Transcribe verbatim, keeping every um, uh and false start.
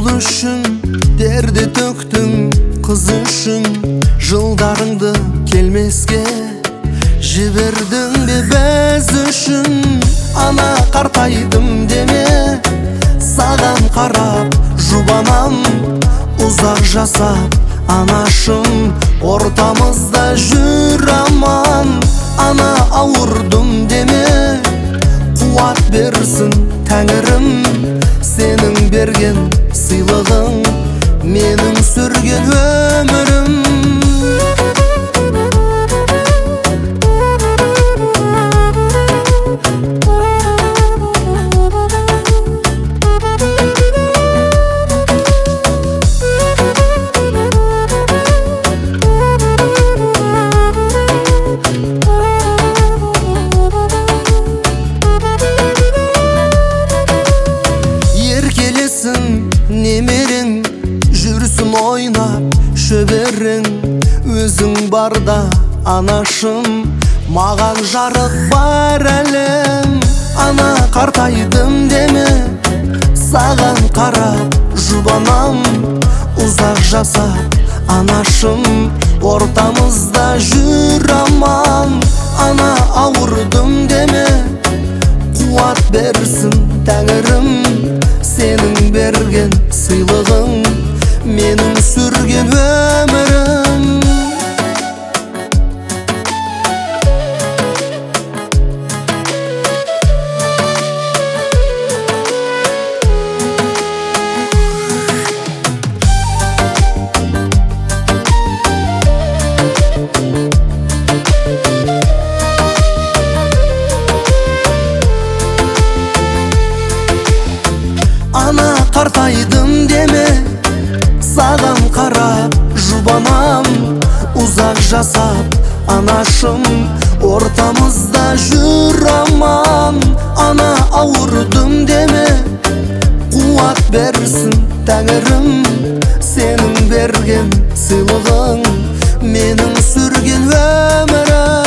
Ұл үшін дерді төктің, қыз үшін жылдарыңды келмеске жібердің бе біз үшін? Ана қартайдым деме, саған қарап жұбанам, ұзақ жасап анашым, ортамызда жүр аман. Ана ауырдым деме, қуат берсін тәңірім, сенің берген сыйлығың менің сүрген өмірім. Немерең жүрсін ойнап шөберең, өзің барда анашым, маған жарық бар әлем. Ана қартайдым деме, саған қарап жұбанам, ұзақ жасап анашым, ортамызда жүр аман. Ана ауырдым деме, қуат берсін тәңірім, сенің берген сыйлығың менің сүрген өмірім. Ана қартайдым деме, саған қарап жұбанам, ұзақ жасап анашым, ортамызда жүр аман. Ана ауырдым деме, қуат берсін тәңірім, сенің берген сыйлығың менің сүрген өмірім.